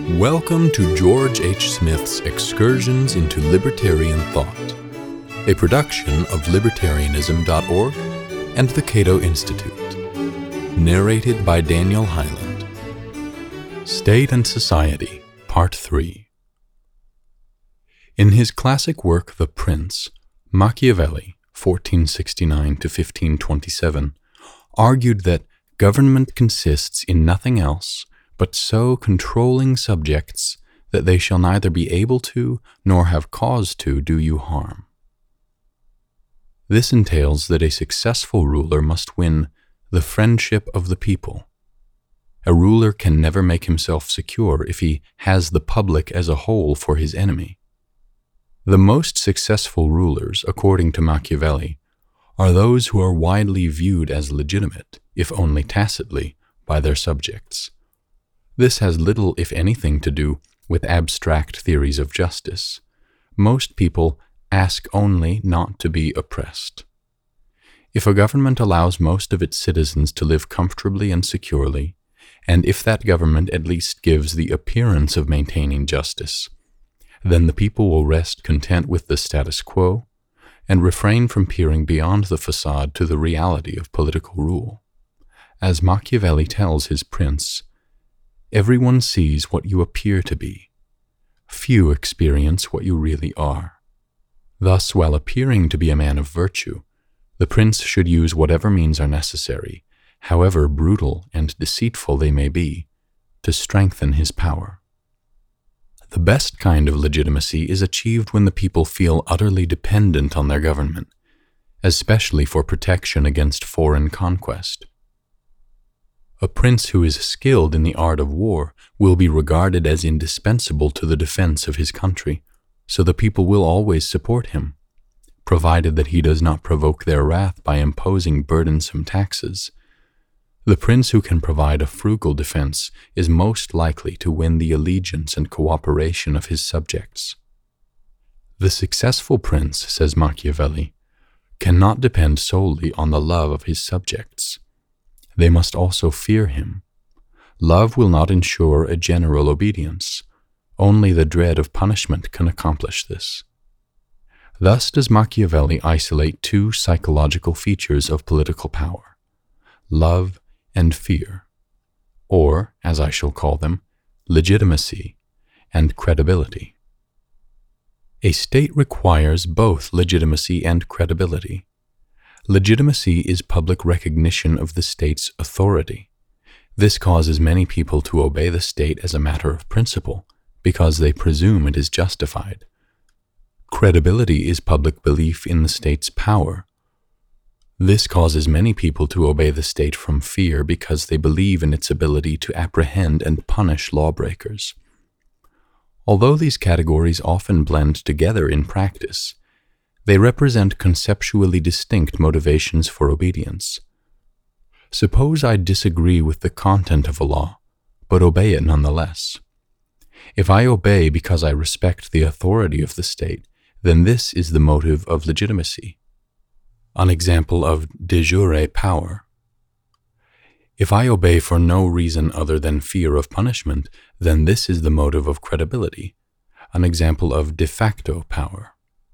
Welcome to George H. Smith's Excursions into Libertarian Thought, a production of libertarianism.org and the Cato Institute. Narrated by Daniel Hyland. State and Society, Part 3. In his classic work The Prince, Machiavelli, 1469-1527, argued that government consists in nothing else but so controlling subjects that they shall neither be able to nor have cause to do you harm. This entails that a successful ruler must win the friendship of the people. A ruler can never make himself secure if he has the public as a whole for his enemy. The most successful rulers, according to Machiavelli, are those who are widely viewed as legitimate, if only tacitly, by their subjects. This has little, if anything, to do with abstract theories of justice. Most people ask only not to be oppressed. If a government allows most of its citizens to live comfortably and securely, and if that government at least gives the appearance of maintaining justice, then the people will rest content with the status quo and refrain from peering beyond the facade to the reality of political rule. As Machiavelli tells his prince, everyone sees what you appear to be. Few experience what you really are. Thus, while appearing to be a man of virtue, the prince should use whatever means are necessary, however brutal and deceitful they may be, to strengthen his power. The best kind of legitimacy is achieved when the people feel utterly dependent on their government, especially for protection against foreign conquest. A prince who is skilled in the art of war will be regarded as indispensable to the defense of his country, so the people will always support him, provided that he does not provoke their wrath by imposing burdensome taxes. The prince who can provide a frugal defense is most likely to win the allegiance and cooperation of his subjects. The successful prince, says Machiavelli, cannot depend solely on the love of his subjects. They must also fear him. Love will not ensure a general obedience. Only the dread of punishment can accomplish this. Thus does Machiavelli isolate two psychological features of political power: love and fear, or, as I shall call them, legitimacy and credibility. A state requires both legitimacy and credibility. Legitimacy is public recognition of the state's authority. This causes many people to obey the state as a matter of principle, because they presume it is justified. Credibility is public belief in the state's power. This causes many people to obey the state from fear because they believe in its ability to apprehend and punish lawbreakers. Although these categories often blend together in practice, they represent conceptually distinct motivations for obedience. Suppose I disagree with the content of a law, but obey it nonetheless. If I obey because I respect the authority of the state, then this is the motive of legitimacy, an example of de jure power. If I obey for no reason other than fear of punishment, then this is the motive of credibility, an example of de facto power.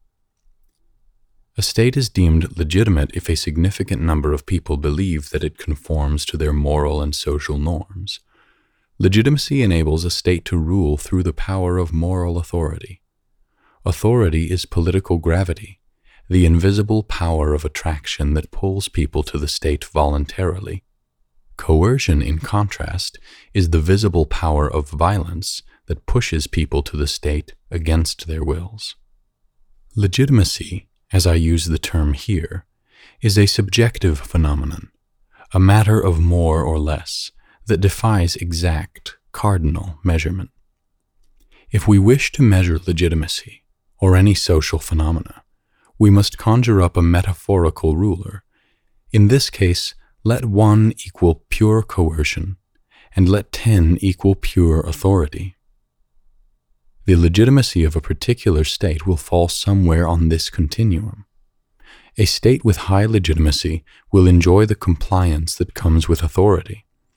A state is deemed legitimate if a significant number of people believe that it conforms to their moral and social norms. Legitimacy enables a state to rule through the power of moral authority. Authority is political gravity, the invisible power of attraction that pulls people to the state voluntarily. Coercion, in contrast, is the visible power of violence that pushes people to the state against their wills. Legitimacy, as I use the term here, is a subjective phenomenon, a matter of more or less, that defies exact, cardinal measurement. If we wish to measure legitimacy, or any social phenomena, we must conjure up a metaphorical ruler. In this case, let 1 equal pure coercion, and let 10 equal pure authority. The legitimacy of a particular state will fall somewhere on this continuum. A state with high legitimacy will enjoy the compliance that comes with authority,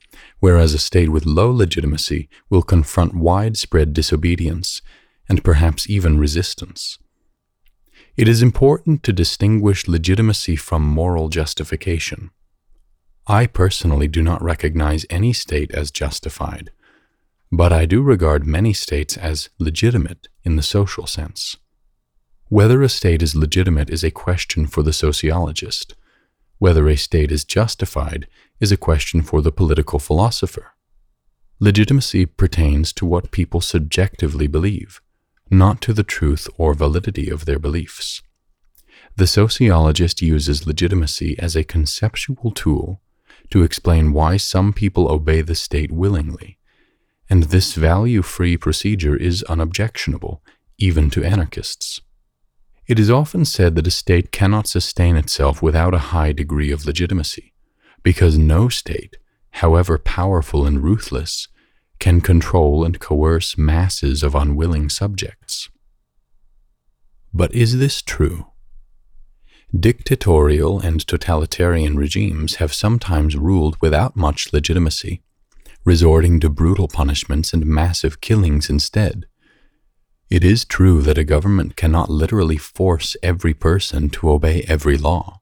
whereas a state with low legitimacy will confront widespread disobedience and perhaps even resistance. It is important to distinguish legitimacy from moral justification. I personally do not recognize any state as justified, but I do regard many states as legitimate in the social sense. Whether a state is legitimate is a question for the sociologist. Whether a state is justified is a question for the political philosopher. Legitimacy pertains to what people subjectively believe, not to the truth or validity of their beliefs. The sociologist uses legitimacy as a conceptual tool to explain why some people obey the state willingly, and this value-free procedure is unobjectionable, even to anarchists. It is often said that a state cannot sustain itself without a high degree of legitimacy, because no state, however powerful and ruthless, can control and coerce masses of unwilling subjects. But is this true? Dictatorial and totalitarian regimes have sometimes ruled without much legitimacy, resorting to brutal punishments and massive killings instead. It is true that a government cannot literally force every person to obey every law.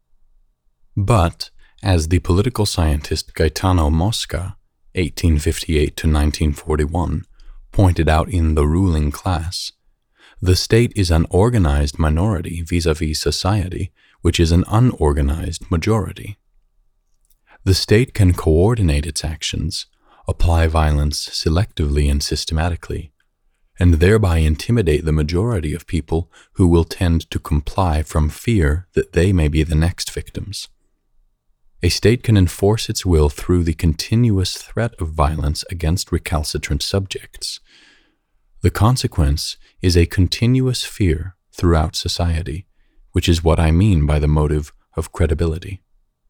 But, as the political scientist Gaetano Mosca, 1858 to 1941, pointed out in The Ruling Class, the state is an organized minority vis-à-vis society, which is an unorganized majority. The state can coordinate its actions, apply violence selectively and systematically, and thereby intimidate the majority of people who will tend to comply from fear that they may be the next victims. A state can enforce its will through the continuous threat of violence against recalcitrant subjects. The consequence is a continuous fear throughout society, which is what I mean by the motive of credibility.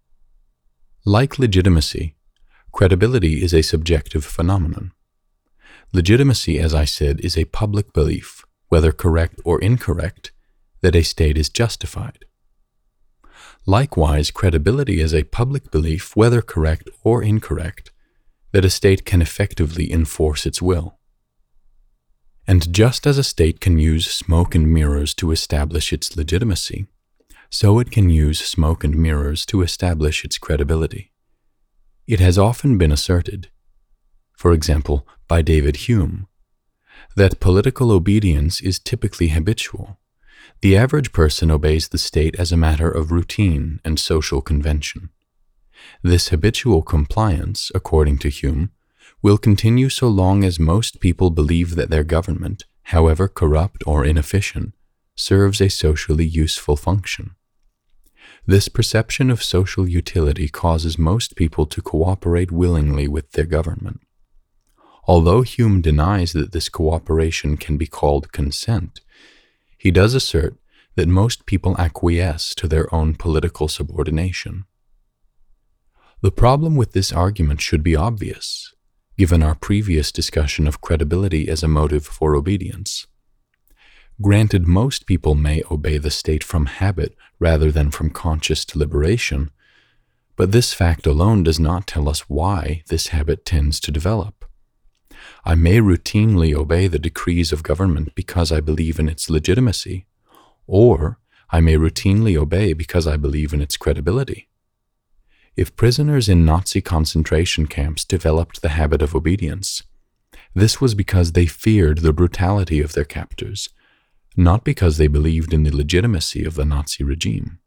Like legitimacy, credibility is a subjective phenomenon. Legitimacy, as I said, is a public belief, whether correct or incorrect, that a state is justified. Likewise, credibility is a public belief, whether correct or incorrect, that a state can effectively enforce its will. And just as a state can use smoke and mirrors to establish its legitimacy, so it can use smoke and mirrors to establish its credibility. It has often been asserted, for example, by David Hume, that political obedience is typically habitual. The average person obeys the state as a matter of routine and social convention. This habitual compliance, according to Hume, will continue so long as most people believe that their government, however corrupt or inefficient, serves a socially useful function. This perception of social utility causes most people to cooperate willingly with their government. Although Hume denies that this cooperation can be called consent, he does assert that most people acquiesce to their own political subordination. The problem with this argument should be obvious, given our previous discussion of credibility as a motive for obedience. Granted, most people may obey the state from habit rather than from conscious deliberation, but this fact alone does not tell us why this habit tends to develop. I may routinely obey the decrees of government because I believe in its legitimacy, or I may routinely obey because I believe in its credibility. If prisoners in Nazi concentration camps developed the habit of obedience, this was because they feared the brutality of their captors, not because they believed in the legitimacy of the Nazi regime.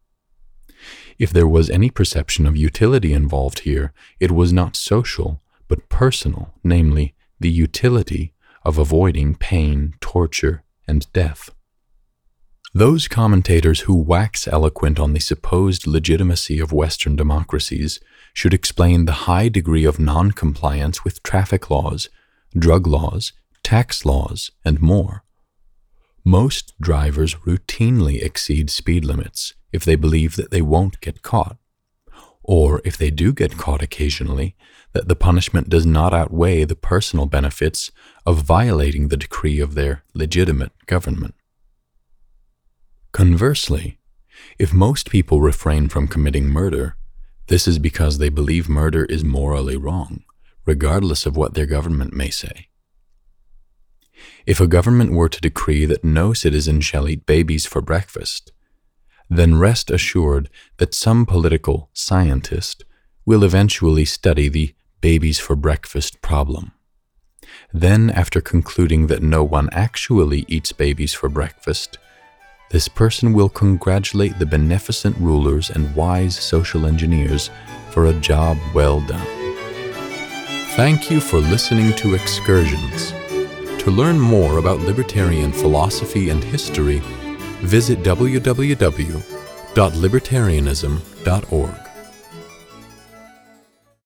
If there was any perception of utility involved here, it was not social, but personal, namely, the utility of avoiding pain, torture, and death. Those commentators who wax eloquent on the supposed legitimacy of Western democracies should explain the high degree of non-compliance with traffic laws, drug laws, tax laws, and more. Most drivers routinely exceed speed limits if they believe that they won't get caught, or if they do get caught occasionally, that the punishment does not outweigh the personal benefits of violating the decree of their legitimate government. Conversely, if most people refrain from committing murder, This is because they believe murder is morally wrong, regardless of what their government may say. If a government were to decree that no citizen shall eat babies for breakfast, then rest assured that some political scientist will eventually study the babies for breakfast problem. Then, after concluding that no one actually eats babies for breakfast, this person will congratulate the beneficent rulers and wise social engineers for a job well done. Thank you for listening to Excursions. To learn more about libertarian philosophy and history, visit www.libertarianism.org.